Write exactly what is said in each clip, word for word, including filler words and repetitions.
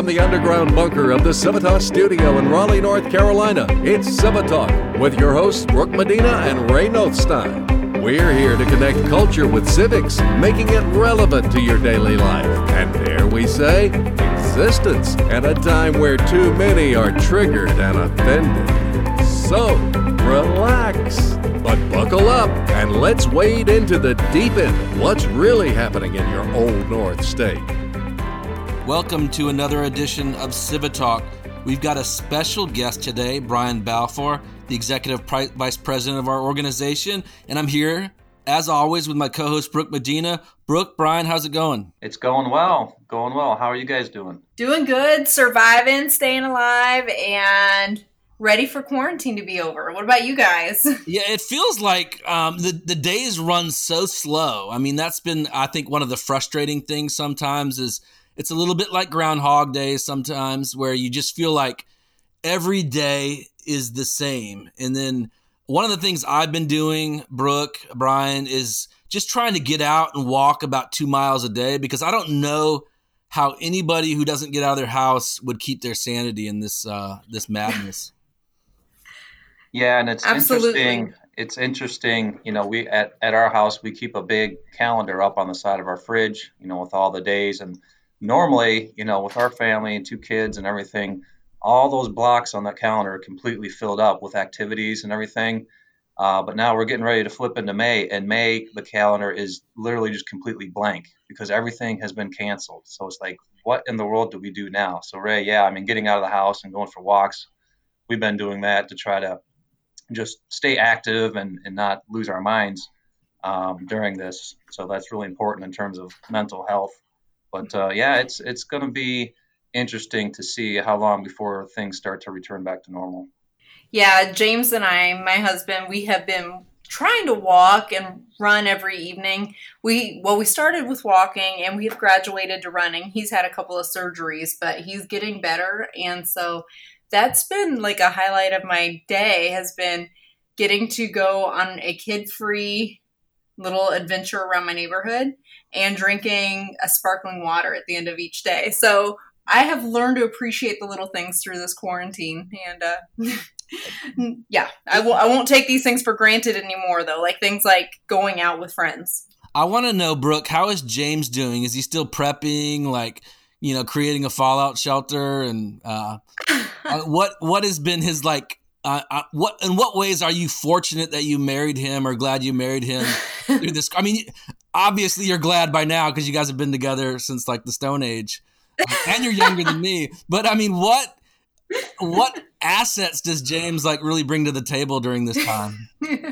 the underground bunker of the Civitas studio in Raleigh, North Carolina, it's Civitalk with your hosts Brooke Medina and Ray Nothstein. We're here to connect culture with civics, making it relevant to your daily life. And dare we say, existence at a time where too many are triggered and offended. So, relax, but buckle up and let's wade into the deep end. What's really happening in your old North State? Welcome to another edition of Civitalk. We've got a special guest today, Brian Balfour, the Executive Pri- Vice President of our organization, and I'm here, as always, with my co-host, Brooke Medina. Brooke, Brian, how's it going? It's going well, going well. How are you guys doing? Doing good, surviving, staying alive, and ready for quarantine to be over. What about you guys? Yeah, it feels like um, the, the days run so slow. I mean, that's been, I think, one of the frustrating things sometimes is it's a little bit like Groundhog Day sometimes, where you just feel like every day is the same. And then one of the things I've been doing, Brooke, Brian, is just trying to get out and walk about two miles a day, because I don't know how anybody who doesn't get out of their house would keep their sanity in this uh, this madness. Yeah, and it's Absolutely. interesting. It's interesting, you know, we at, at our house, we keep a big calendar up on the side of our fridge, you know, with all the days. And normally, you know, with our family and two kids and everything, all those blocks on that calendar are completely filled up with activities and everything. Uh, but now we're getting ready to flip into May, and May, the calendar is literally just completely blank because everything has been canceled. So it's like, what in the world do we do now? So Ray, yeah, I mean, getting out of the house and going for walks, we've been doing that to try to just stay active and, and not lose our minds um, during this. So that's really important in terms of mental health. But uh, yeah, it's it's going to be interesting to see how long before things start to return back to normal. Yeah, James and I, my husband, we have been trying to walk and run every evening. We well, we started with walking and we've graduated to running. He's had a couple of surgeries, but he's getting better. And so that's been like a highlight of my day, has been getting to go on a kid-free little adventure around my neighborhood and drinking a sparkling water at the end of each day. So I have learned to appreciate the little things through this quarantine. And uh, yeah, I, w- I won't take these things for granted anymore, though, like things like going out with friends. I want to know, Brooke, how is James doing? Is he still prepping, like, you know, creating a fallout shelter? And uh, uh, what what has been his, like, uh, uh, what in what ways are you fortunate that you married him or glad you married him through this? I mean, obviously you're glad by now because you guys have been together since like the Stone Age, uh, and you're younger than me. But I mean, what what assets does James like really bring to the table during this time?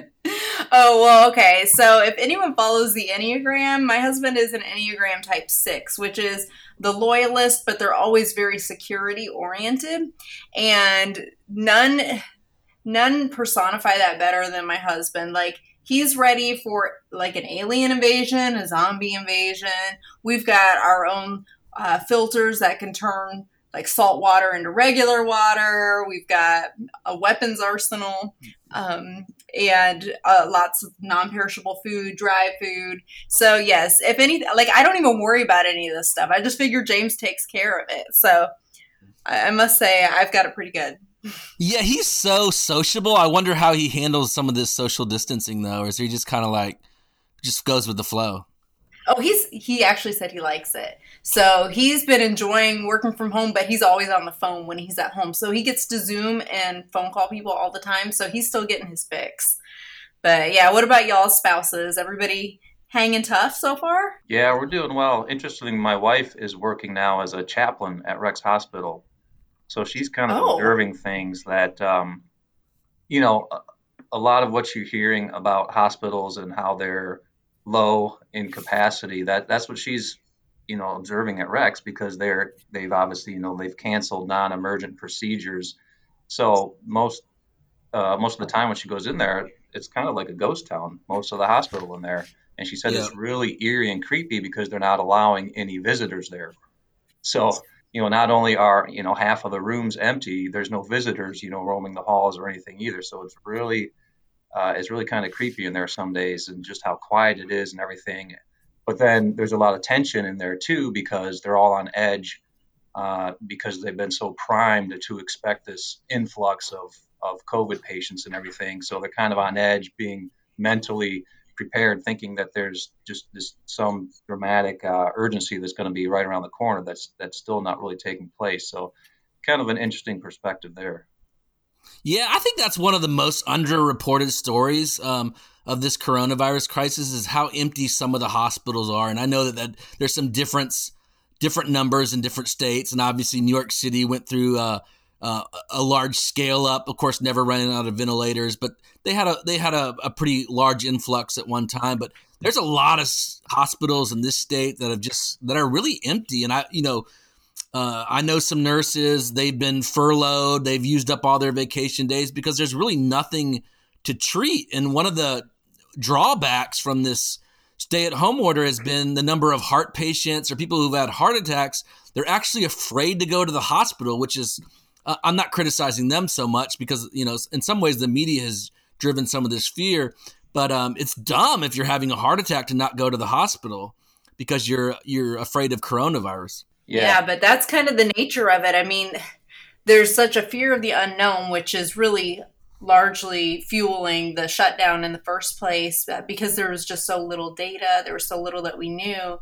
Oh, well, okay. So if anyone follows the Enneagram, my husband is an Enneagram type six, which is the loyalist, but they're always very security oriented. And none, none personify that better than my husband. Like, he's ready for like an alien invasion, a zombie invasion. We've got our own uh, filters that can turn like salt water into regular water. We've got a weapons arsenal, um, and uh, lots of non-perishable food, dry food. So yes, if anything, like I don't even worry about any of this stuff. I just figure James takes care of it. So I, I must say I've got it pretty good. Yeah, he's so sociable. I wonder how he handles some of this social distancing though, or is he just kind of like, just goes with the flow? Oh, he's he actually said he likes it. So he's been enjoying working from home, but he's always on the phone when he's at home. So he gets to Zoom and phone call people all the time. So he's still getting his fix. But yeah, what about y'all's spouses? Everybody hanging tough so far? Yeah, we're doing well. Interestingly, my wife is working now as a chaplain at Rex Hospital. So she's kind of Oh. observing things that, um, you know, a, a lot of what you're hearing about hospitals and how they're low in capacity, that that's what she's, you know, observing at Rex, because they're, they've obviously, you know, they've canceled non-emergent procedures. So most, uh, most of the time when she goes in there, it's kind of like a ghost town, most of the hospital in there. And she said Yeah. it's really eerie and creepy because they're not allowing any visitors there. So, you know, not only are, you know, half of the rooms empty, there's no visitors, you know, roaming the halls or anything either. So it's really, uh, it's really kind of creepy in there some days, and just how quiet it is and everything. But then there's a lot of tension in there too, because they're all on edge. uh, because they've been so primed to expect this influx of, of COVID patients and everything. So they're kind of on edge, being mentally prepared, thinking that there's just this some dramatic uh, urgency that's going to be right around the corner. That's that's still not really taking place. So kind of an interesting perspective there. Yeah, I think that's one of the most underreported stories um, of this coronavirus crisis is how empty some of the hospitals are. And I know that, that there's some difference, different numbers in different states. And obviously New York City went through uh, uh, a large scale up, of course, never running out of ventilators, but they had a they had a, a pretty large influx at one time. But there's a lot of hospitals in this state that have just that are really empty. And I, you know, Uh, I know some nurses, they've been furloughed, they've used up all their vacation days because there's really nothing to treat. And one of the drawbacks from this stay-at-home order has been the number of heart patients or people who've had heart attacks. They're actually afraid to go to the hospital, which is, uh, I'm not criticizing them so much because, you know, in some ways the media has driven some of this fear. But um, it's dumb if you're having a heart attack to not go to the hospital because you're you're afraid of coronavirus. Yeah. yeah, but that's kind of the nature of it. I mean, there's such a fear of the unknown, which is really largely fueling the shutdown in the first place because there was just so little data. There was so little that we knew.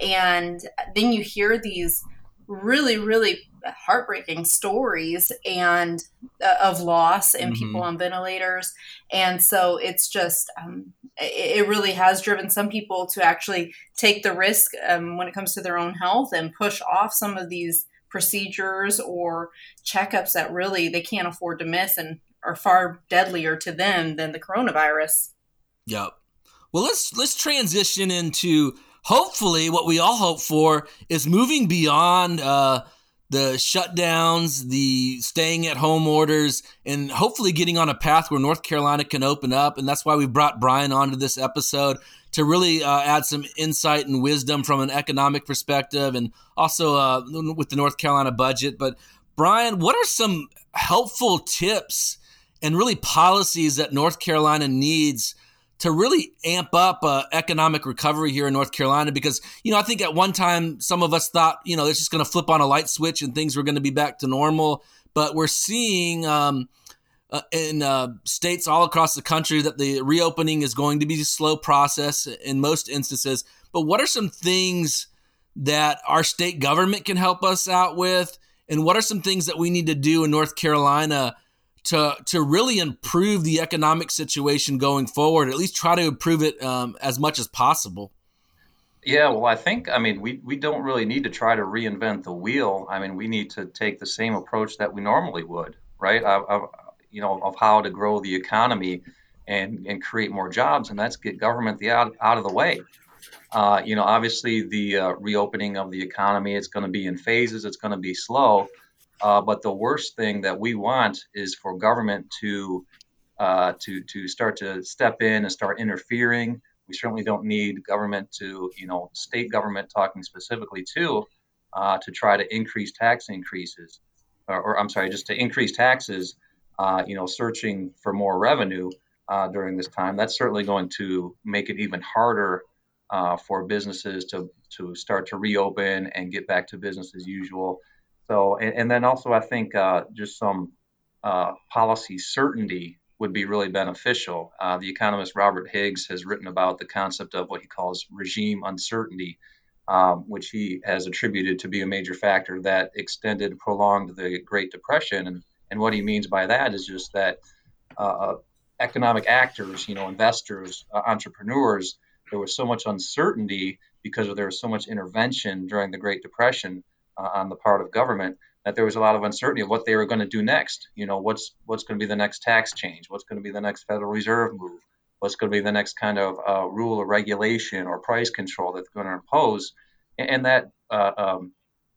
And then you hear these really, really heartbreaking stories and uh, of loss and mm-hmm. people on ventilators. And so it's just, um, it, it really has driven some people to actually take the risk um, when it comes to their own health and push off some of these procedures or checkups that really they can't afford to miss and are far deadlier to them than the coronavirus. Yep. Well, let's, let's transition into hopefully what we all hope for is moving beyond uh, the shutdowns, the staying at home orders, and hopefully getting on a path where North Carolina can open up. And that's why we brought Brian onto this episode to really uh, add some insight and wisdom from an economic perspective and also uh, with the North Carolina budget. But Brian, what are some helpful tips and really policies that North Carolina needs to really amp up uh, economic recovery here in North Carolina? Because, you know, I think at one time some of us thought, you know, it's just going to flip on a light switch and things were going to be back to normal. But we're seeing um, uh, in uh, states all across the country that the reopening is going to be a slow process in most instances. But what are some things that our state government can help us out with? And what are some things that we need to do in North Carolina to to really improve the economic situation going forward, at least try to improve it um, as much as possible? Yeah, well, I think, I mean, we, we don't really need to try to reinvent the wheel. I mean, we need to take the same approach that we normally would, right? Of, of, you know, of how to grow the economy and, and create more jobs, and that's get government the out, out of the way. Uh, you know, obviously the uh, reopening of the economy, it's going to be in phases, it's going to be slow. Uh, but the worst thing that we want is for government to uh, to to start to step in and start interfering. We certainly don't need government to, you know, state government talking specifically to uh, to try to increase tax increases, or, or I'm sorry, just to increase taxes. Uh, you know, searching for more revenue uh, during this time. That's certainly going to make it even harder uh, for businesses to to start to reopen and get back to business as usual. So, and, and then also I think uh, just some uh, policy certainty would be really beneficial. Uh, the economist Robert Higgs has written about the concept of what he calls regime uncertainty, um, which he has attributed to be a major factor that extended, prolonged the Great Depression. And, and what he means by that is just that uh, economic actors, you know, investors, uh, entrepreneurs, there was so much uncertainty because there was so much intervention during the Great Depression Uh, on the part of government, that there was a lot of uncertainty of what they were going to do next. You know, what's what's going to be the next tax change? What's going to be the next Federal Reserve move? What's going to be the next kind of uh, rule or regulation or price control that's going to impose? And, and that uh, um,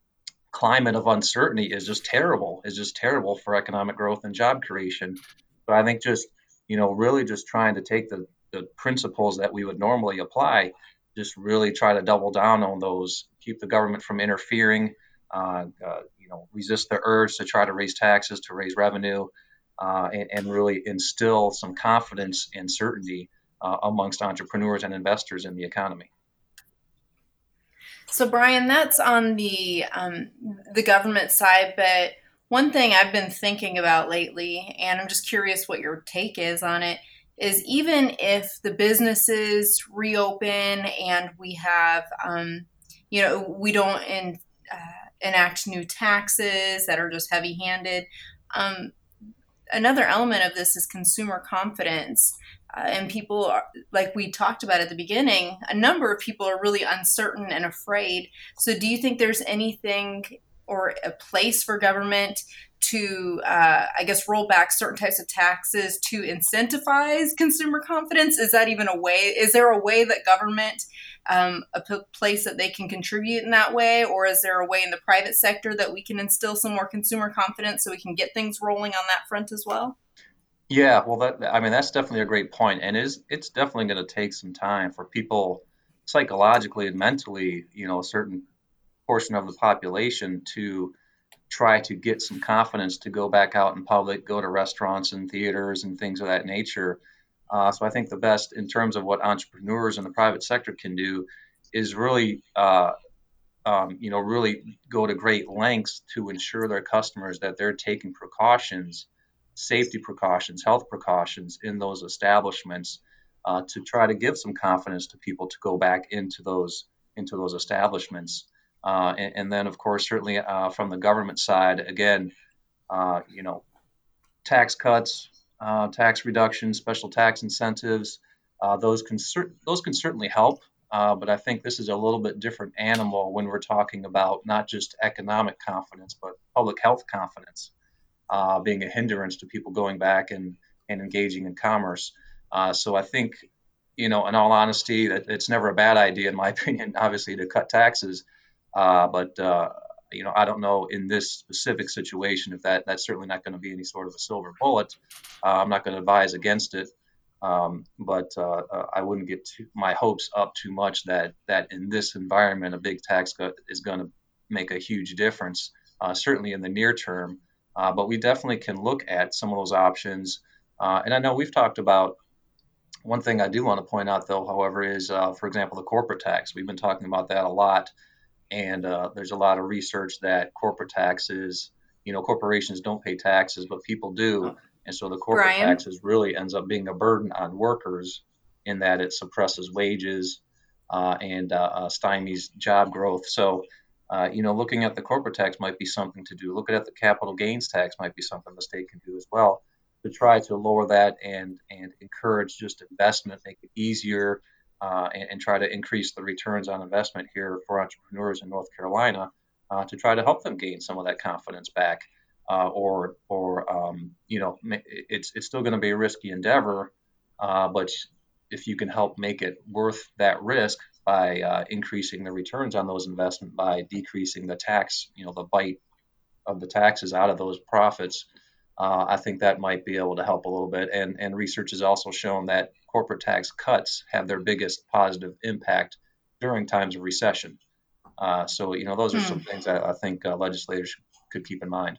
climate of uncertainty is just terrible. Is just terrible for economic growth and job creation. But I think just, you know, really just trying to take the, the principles that we would normally apply, just really try to double down on those, keep the government from interfering, Uh, uh, you know, resist the urge to try to raise taxes, to raise revenue, uh, and, and really instill some confidence and certainty uh, amongst entrepreneurs and investors in the economy. So, Brian, that's on the um, the government side, but one thing I've been thinking about lately, and I'm just curious what your take is on it, is even if the businesses reopen and we have, um, you know, we don't in, uh, enact new taxes that are just heavy-handed, um, another element of this is consumer confidence. Uh, and people are, like we talked about at the beginning, a number of people are really uncertain and afraid. So do you think there's anything or a place for government to, uh, I guess, roll back certain types of taxes to incentivize consumer confidence? Is that even a way? Is there a way that government, um, a p- place that they can contribute in that way? Or is there a way in the private sector that we can instill some more consumer confidence so we can get things rolling on that front as well? Yeah, well, that I mean that's definitely a great point, and is it's definitely going to take some time for people psychologically and mentally, you know, a certain portion of the population to try to get some confidence to go back out in public, go to restaurants and theaters and things of that nature. Uh, so I think the best in terms of what entrepreneurs in the private sector can do is really, uh, um, you know, really go to great lengths to ensure their customers that they're taking precautions, safety precautions, health precautions in those establishments uh, to try to give some confidence to people to go back into those into those establishments. Uh, and, and then, of course, certainly uh, from the government side, again, uh, you know, tax cuts, uh, tax reductions, special tax incentives, uh, those can cer- those can certainly help. Uh, but I think this is a little bit different animal when we're talking about not just economic confidence, but public health confidence uh, being a hindrance to people going back and, and engaging in commerce. Uh, so I think, you know, in all honesty, that it's never a bad idea, in my opinion, obviously, to cut taxes. Uh, but uh, you know, I don't know in this specific situation if that that's certainly not going to be any sort of a silver bullet. Uh, I'm not going to advise against it, um, but uh, uh, I wouldn't get too, my hopes up too much that that in this environment a big tax cut is going to make a huge difference. Uh, certainly in the near term, uh, but we definitely can look at some of those options. Uh, and I know we've talked about. One thing I do want to point out, though, however, is, uh, for example, the corporate tax. We've been talking about that a lot. And uh, there's a lot of research that corporate taxes, you know, corporations don't pay taxes, but people do. And so the corporate Brian? taxes really ends up being a burden on workers in that it suppresses wages uh, and uh, uh, stymies job growth. So, uh, you know, looking at the corporate tax might be something to do. Looking at the capital gains tax might be something the state can do as well to try to lower that and, and encourage just investment, make it easier, Uh, and, and try to increase the returns on investment here for entrepreneurs in North Carolina uh, to try to help them gain some of that confidence back. Uh, or, or um, you know, it's it's still going to be a risky endeavor, uh, but if you can help make it worth that risk by uh, increasing the returns on those investments, by decreasing the tax, you know, the bite of the taxes out of those profits, uh, I think that might be able to help a little bit. And, and research has also shown that corporate tax cuts have their biggest positive impact during times of recession. Uh, so, you know, those are Hmm. some things that I think uh, legislators could keep in mind.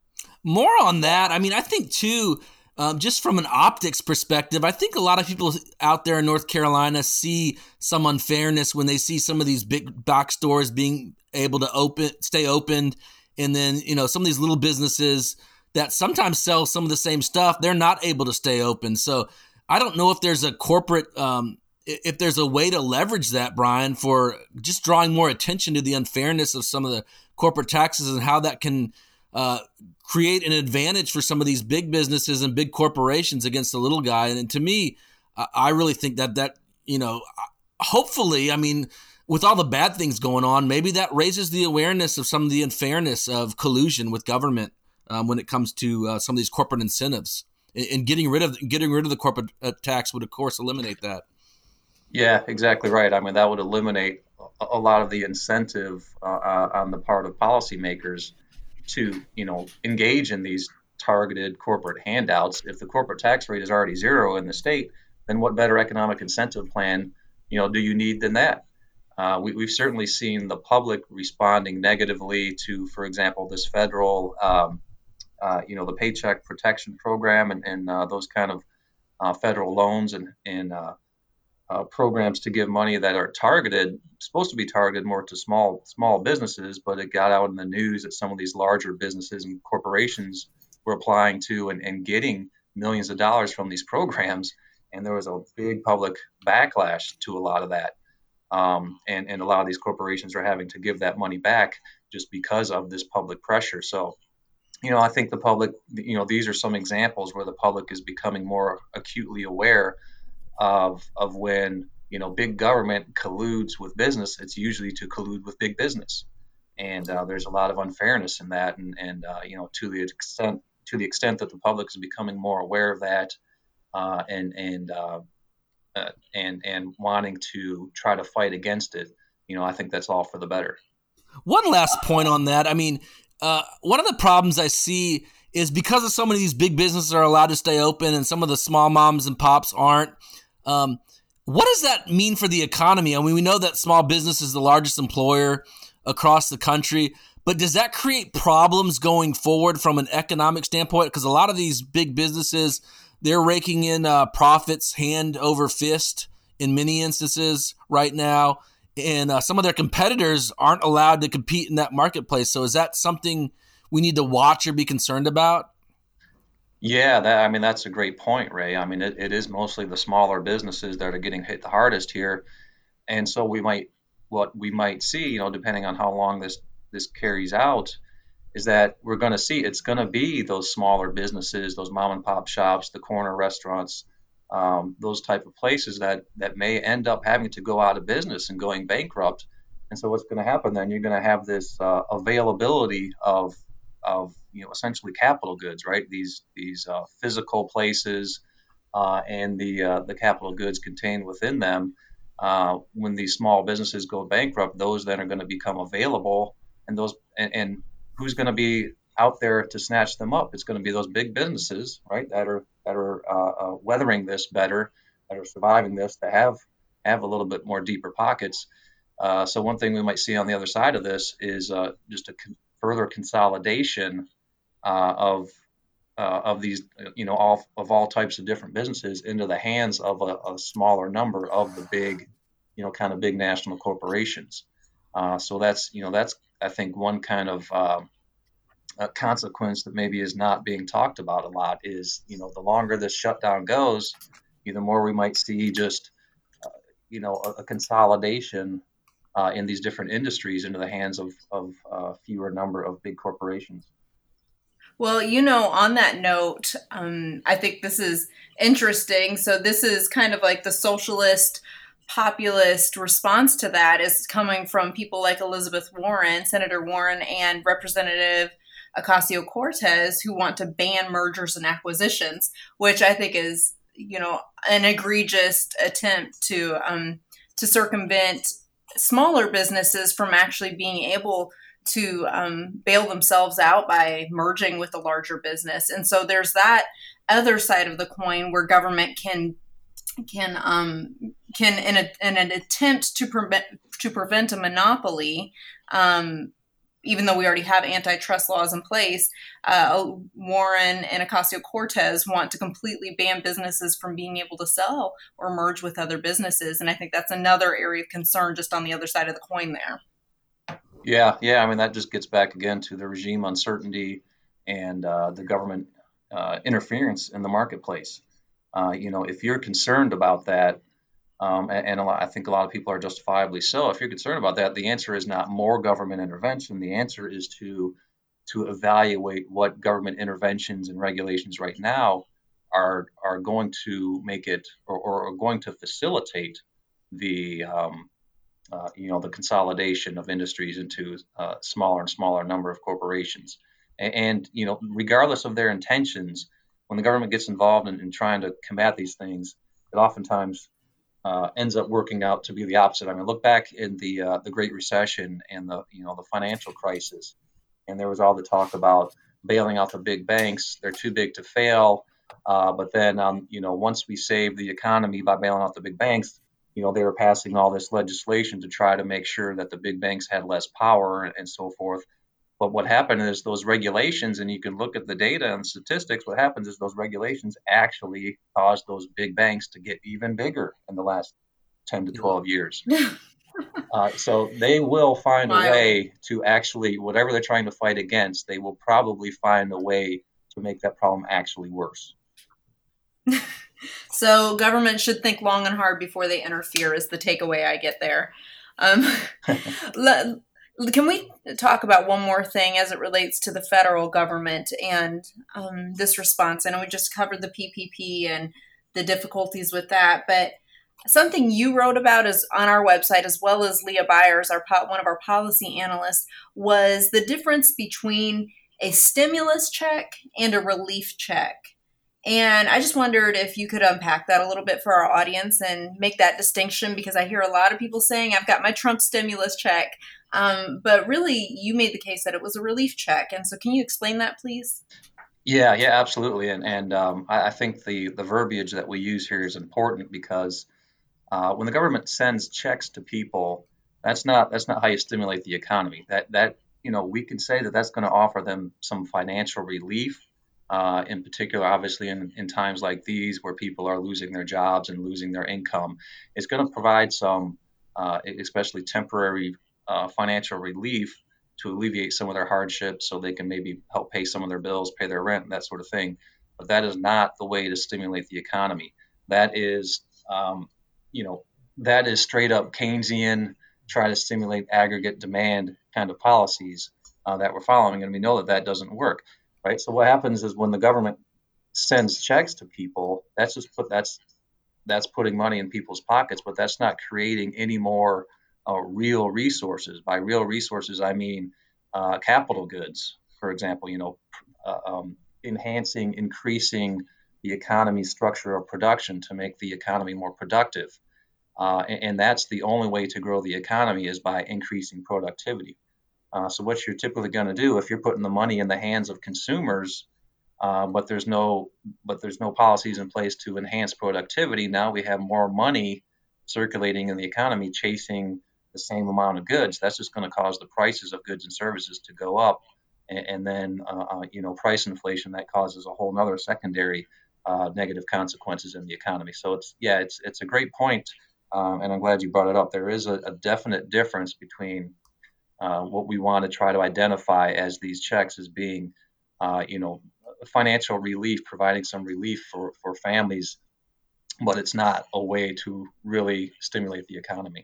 More on that. I mean, I think too, um, just from an optics perspective, I think a lot of people out there in North Carolina see some unfairness when they see some of these big box stores being able to open, stay open, and then, you know, some of these little businesses that sometimes sell some of the same stuff, they're not able to stay open. So I don't know if there's a corporate, um, if there's a way to leverage that, Brian, for just drawing more attention to the unfairness of some of the corporate taxes and how that can uh, create an advantage for some of these big businesses and big corporations against the little guy. And, and to me, I really think that that, you know, hopefully, I mean, with all the bad things going on, maybe that raises the awareness of some of the unfairness of collusion with government um, when it comes to uh, some of these corporate incentives. And, and getting rid of getting rid of the corporate uh, tax would, of course, eliminate that. Yeah, exactly right. I mean, that would eliminate a, a lot of the incentive uh, uh, on the part of policymakers to, you know, engage in these targeted corporate handouts. If the corporate tax rate is already zero in the state, then what better economic incentive plan, you know, do you need than that? Uh, we, we've certainly seen the public responding negatively to, for example, this federal, um, uh, you know, the Paycheck Protection Program and, and uh, those kind of uh, federal loans and, and uh, uh, programs to give money that are targeted, supposed to be targeted more to small small businesses, but it got out in the news that some of these larger businesses and corporations were applying to and, and getting millions of dollars from these programs, and there was a big public backlash to a lot of that. Um, and, and a lot of these corporations are having to give that money back just because of this public pressure. So, you know, I think the public, you know, these are some examples where the public is becoming more acutely aware of of when, you know, big government colludes with business. It's usually to collude with big business, and uh, there's a lot of unfairness in that. And and uh, you know, to the extent to the extent that the public is becoming more aware of that, uh, and and uh, uh, and and wanting to try to fight against it, you know, I think that's all for the better. One last point on that. I mean, uh, one of the problems I see is because of so many of these big businesses are allowed to stay open and some of the small moms and pops aren't. Um, what does that mean for the economy? I mean, we know that small business is the largest employer across the country, but does that create problems going forward from an economic standpoint? Because a lot of these big businesses, they're raking in uh, profits hand over fist in many instances right now, and uh, some of their competitors aren't allowed to compete in that marketplace. So is that something we need to watch or be concerned about? Yeah, that, I mean, that's a great point, Ray. I mean, it, it is mostly the smaller businesses that are getting hit the hardest here. And so we might, what we might see, you know, depending on how long this, this carries out, is that we're going to see it's going to be those smaller businesses, those mom and pop shops, the corner restaurants, um, those type of places that, that may end up having to go out of business and going bankrupt. And so what's going to happen then? You're going to have this uh, availability of of you know essentially capital goods, right? These these uh, physical places uh, and the uh, the capital goods contained within them. Uh, when these small businesses go bankrupt, those then are going to become available, and those and, and who's going to be out there to snatch them up? It's going to be those big businesses, right? That are that are uh, uh, weathering this better, that are surviving this, that have have a little bit more deeper pockets. Uh, so one thing we might see on the other side of this is uh, just a con- further consolidation uh, of uh, of these, you know, all of all types of different businesses into the hands of a, a smaller number of the big, you know, kind of big national corporations. Uh, so that's, you know, that's I think one kind of uh, a consequence that maybe is not being talked about a lot is, you know, the longer this shutdown goes, the more we might see just, uh, you know, a, a consolidation Uh, in these different industries into the hands of, of uh, fewer number of big corporations. Well, you know, on that note, um, I think this is interesting. So this is kind of like the socialist populist response to that is coming from people like Elizabeth Warren, Senator Warren, and Representative Ocasio-Cortez, who want to ban mergers and acquisitions, which I think is, you know, an egregious attempt to um, to circumvent smaller businesses from actually being able to um, bail themselves out by merging with a larger business. And so there's that other side of the coin where government can can um, can in, a, in an attempt to prevent to prevent a monopoly. Um, even though we already have antitrust laws in place, uh, Warren and Ocasio-Cortez want to completely ban businesses from being able to sell or merge with other businesses. And I think that's another area of concern just on the other side of the coin there. Yeah, yeah. I mean, that just gets back again to the regime uncertainty and uh, the government uh, interference in the marketplace. Uh, you know, if you're concerned about that, Um, and, and a lot, I think a lot of people are justifiably so. If you're concerned about that, the answer is not more government intervention. The answer is to to evaluate what government interventions and regulations right now are are going to make it or, or are going to facilitate the um, uh, you know the consolidation of industries into uh, smaller and smaller number of corporations. And, and you know, regardless of their intentions, when the government gets involved in, in trying to combat these things, it oftentimes Uh, ends up working out to be the opposite. I mean, look back in the uh, the Great Recession and the you know the financial crisis, and there was all the talk about bailing out the big banks. They're too big to fail. Uh, but then, um, you know, once we saved the economy by bailing out the big banks, you know, they were passing all this legislation to try to make sure that the big banks had less power and, and so forth. But what happened is those regulations, and you can look at the data and statistics, what happens is those regulations actually caused those big banks to get even bigger in the last ten to twelve years. Uh, so they will find Wild. a way to actually, whatever they're trying to fight against, they will probably find a way to make that problem actually worse. So government should think long and hard before they interfere is the takeaway I get there. Um, le- can we talk about one more thing as it relates to the federal government and um, this response? I know we just covered the P P P and the difficulties with that, but something you wrote about is on our website, as well as Leah Byers, our po- one of our policy analysts, was the difference between a stimulus check and a relief check. And I just wondered if you could unpack that a little bit for our audience and make that distinction, because I hear a lot of people saying, I've got my Trump stimulus check. Um, but really, you made the case that it was a relief check. And so can you explain that, please? Yeah, yeah, absolutely. And and um, I, I think the, the verbiage that we use here is important because uh, when the government sends checks to people, that's not that's not how you stimulate the economy. That that you know we can say that that's going to offer them some financial relief. Uh, in particular, obviously, in, in times like these where people are losing their jobs and losing their income, it's going to provide some, uh, especially temporary uh, financial relief to alleviate some of their hardships so they can maybe help pay some of their bills, pay their rent, that sort of thing. But that is not the way to stimulate the economy. That is, um, you know, that is straight up Keynesian, try to stimulate aggregate demand kind of policies uh, that we're following. And we know that that doesn't work. Right. So what happens is when the government sends checks to people, that's just put that's that's putting money in people's pockets, but that's not creating any more uh, real resources. By real resources, I mean uh, capital goods, for example. You know, uh, um, enhancing, increasing the economy's structure of production to make the economy more productive, uh, and, and that's the only way to grow the economy is by increasing productivity. Uh, so what you're typically going to do if you're putting the money in the hands of consumers, uh, but there's no but there's no policies in place to enhance productivity, now we have more money circulating in the economy chasing the same amount of goods. That's just going to cause the prices of goods and services to go up, and, and then uh, uh, you know price inflation that causes a whole other secondary uh, negative consequences in the economy. So it's yeah it's it's a great point, um, and I'm glad you brought it up. There is a, a definite difference between Uh, what we want to try to identify as these checks as being, uh, you know, financial relief, providing some relief for, for families, but it's not a way to really stimulate the economy.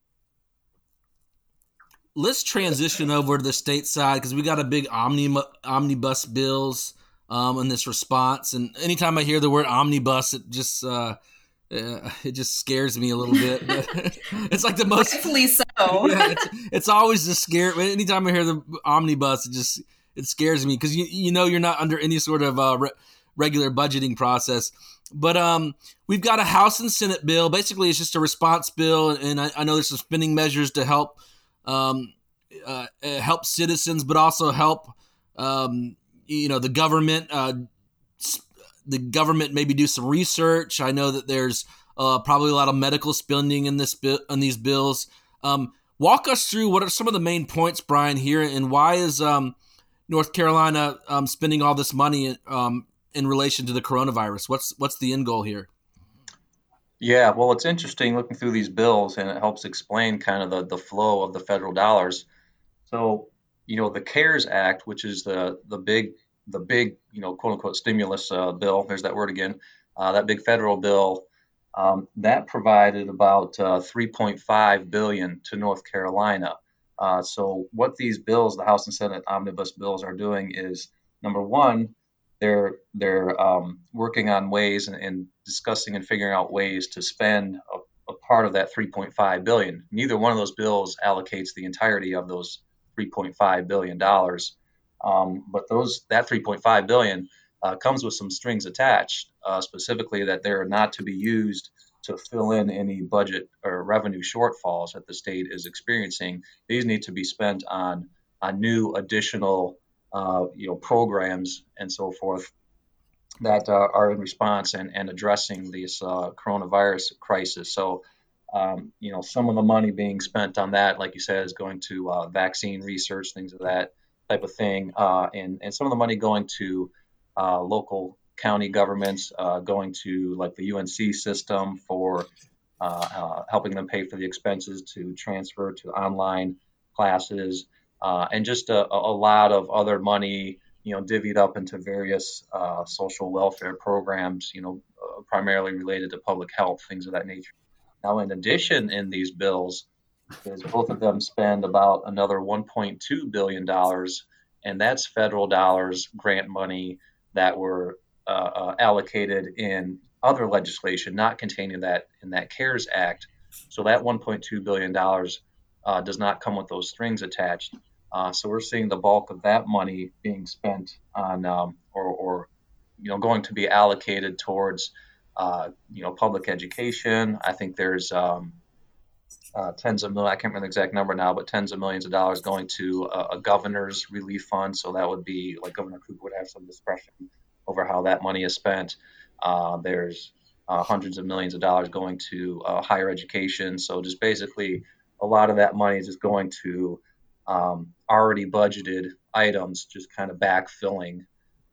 Let's transition over to the state side because we got a big omni, omnibus bills um, in this response. And anytime I hear the word omnibus, it just uh, Uh, it just scares me a little bit. But it's like the most. Rightfully so. Yeah, it's, it's always the scare. Anytime I hear the omnibus, it just it scares me because you you know you're not under any sort of uh, re- regular budgeting process. But um, we've got a House and Senate bill. Basically, it's just a response bill, and I, I know there's some spending measures to help um, uh, help citizens, but also help um, you know the government. Uh, the government maybe do some research. I know that there's uh, probably a lot of medical spending in this bill, in these bills. Um, walk us through what are some of the main points, Brian, here, and why is um, North Carolina um, spending all this money um, in relation to the coronavirus? What's what's the end goal here? Yeah, well, it's interesting looking through these bills, and it helps explain kind of the, the flow of the federal dollars. So, you know, the CARES Act, which is the the big the big, you know, quote unquote stimulus uh, bill, there's that word again, uh, that big federal bill, um, that provided about uh, three point five billion dollars to North Carolina. Uh, so what these bills, the House and Senate omnibus bills are doing is, number one, they're they're um, working on ways and, and discussing and figuring out ways to spend a, a part of that three point five billion dollars. Neither one of those bills allocates the entirety of those three point five billion dollars. Um, but those that three point five billion dollars uh, comes with some strings attached, uh, specifically that they're not to be used to fill in any budget or revenue shortfalls that the state is experiencing. These need to be spent on on new additional uh, you know programs and so forth that uh, are in response and, and addressing this uh, coronavirus crisis. So um, you know some of the money being spent on that, like you said, is going to uh, vaccine research, things of that type of thing, uh, and, and some of the money going to uh, local county governments, uh, going to like the U N C system for uh, uh, helping them pay for the expenses to transfer to online classes, uh, and just a, a lot of other money, you know, divvied up into various uh, social welfare programs, you know, uh, primarily related to public health, things of that nature. Now, in addition, in these bills, is both of them spend about another one point two billion dollars, and that's federal dollars, grant money that were uh, uh, allocated in other legislation not contained in that in that CARES Act. So that one point two billion dollars uh, does not come with those strings attached. Uh, so we're seeing the bulk of that money being spent on, um, or, or you know, going to be allocated towards, uh, you know, public education. I think there's um, uh, tens of millions, I can't remember the exact number now, but tens of millions of dollars going to a, a governor's relief fund. So that would be like Governor Cooper would have some discretion over how that money is spent. Uh, there's uh, hundreds of millions of dollars going to uh, higher education. So just basically a lot of that money is just going to um, already budgeted items, just kind of backfilling,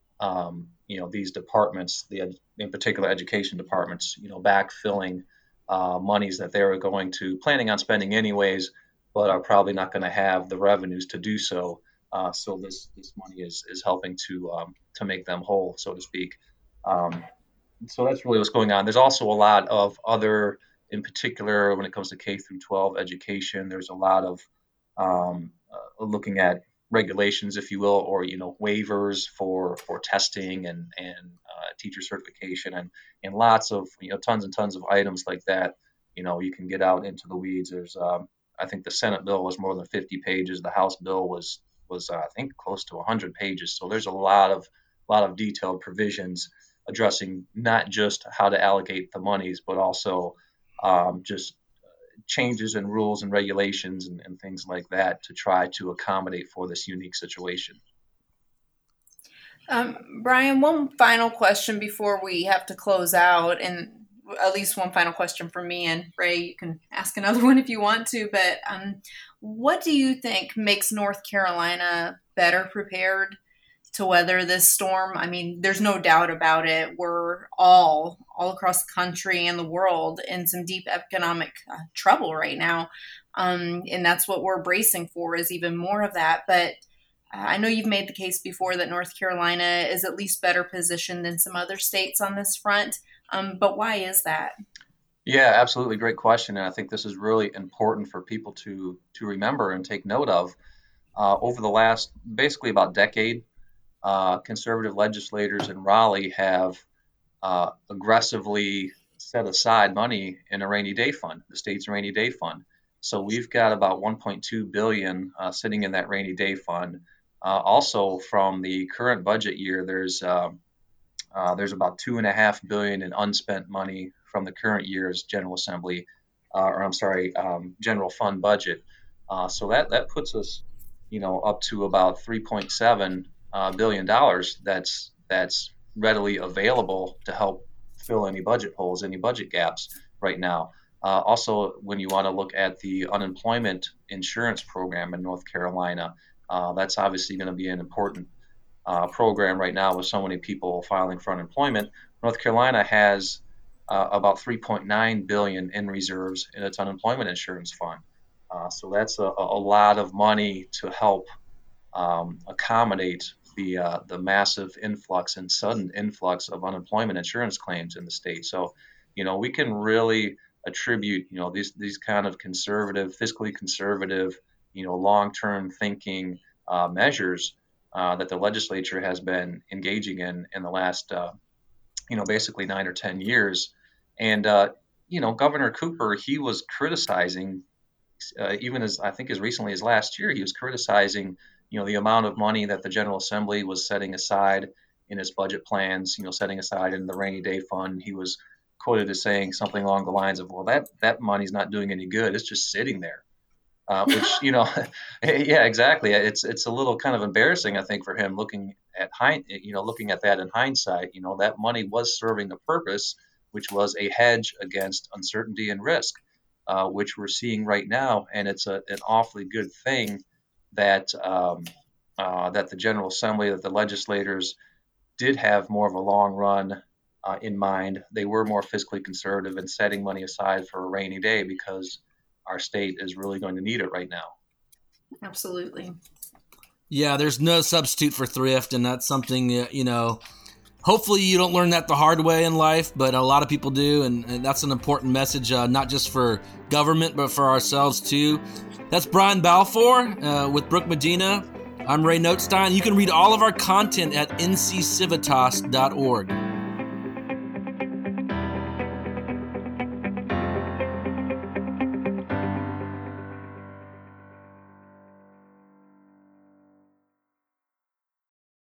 um, you know, these departments, the in particular education departments, you know, backfilling uh, monies that they were going to planning on spending anyways, but are probably not going to have the revenues to do so. Uh, so this this money is is helping to um, to make them whole, so to speak. Um, so that's really what's going on. There's also a lot of other, in particular, when it comes to K through twelve education, there's a lot of um, uh, looking at regulations, if you will, or you know waivers for for testing and and uh, teacher certification and and lots of you know tons and tons of items like that. You know you can get out into the weeds. There's um, I think the Senate bill was more than fifty pages. The House bill was was uh, I think close to one hundred pages. So there's a lot of lot of detailed provisions addressing not just how to allocate the monies, but also um, just changes in rules and regulations and, and things like that to try to accommodate for this unique situation. Um, Brian, one final question before we have to close out, and at least one final question from me, and Ray, you can ask another one if you want to, but um, what do you think makes North Carolina better prepared to weather this storm? I mean, there's no doubt about it. We're all, all across the country and the world in some deep economic uh, trouble right now. Um, and that's what we're bracing for, is even more of that. But uh, I know you've made the case before that North Carolina is at least better positioned than some other states on this front. Um, but why is that? Yeah, absolutely. Great question. And I think this is really important for people to, to remember and take note of. Uh, over the last basically about decade, Uh, conservative legislators in Raleigh have uh, aggressively set aside money in a rainy day fund, the state's rainy day fund. So we've got about one point two billion dollars uh, sitting in that rainy day fund. Uh, also, from the current budget year, there's uh, uh, there's about two and a half billion in unspent money from the current year's General Assembly, uh, or I'm sorry, um, general fund budget. Uh, so that that puts us, you know, up to about three point seven Uh, billion dollars that's that's readily available to help fill any budget holes, any budget gaps right now. Uh, also, when you want to look at the unemployment insurance program in North Carolina, uh, that's obviously going to be an important uh, program right now with so many people filing for unemployment. North Carolina has uh, about three point nine billion dollars in reserves in its unemployment insurance fund. Uh, so that's a, a lot of money to help um, accommodate the uh, the massive influx and sudden influx of unemployment insurance claims in the state. So, you know, we can really attribute, you know, these these kind of conservative, fiscally conservative, you know, long-term thinking uh, measures uh, that the legislature has been engaging in in the last, uh, you know, basically nine or ten years. And, uh, you know, Governor Cooper, he was criticizing, uh, even as I think as recently as last year, he was criticizing you know, the amount of money that the General Assembly was setting aside in its budget plans, you know, setting aside in the rainy day fund. He was quoted as saying something along the lines of, well, that, that money's not doing any good. It's just sitting there, uh, which, you know, yeah, exactly. It's, it's a little kind of embarrassing, I think, for him looking at, hind, you know, looking at that in hindsight. You know, that money was serving a purpose, which was a hedge against uncertainty and risk, uh, which we're seeing right now. And it's a, an awfully good thing that um, uh, that the General Assembly, that the legislators did have more of a long run uh, in mind. They were more fiscally conservative and setting money aside for a rainy day because our state is really going to need it right now. Absolutely. Yeah, there's no substitute for thrift, and that's something, you know, hopefully you don't learn that the hard way in life, but a lot of people do, and, and that's an important message, uh, not just for government, but for ourselves too. That's Brian Balfour uh, with Brooke Medina. I'm Ray Notestein. You can read all of our content at n c civitas dot org.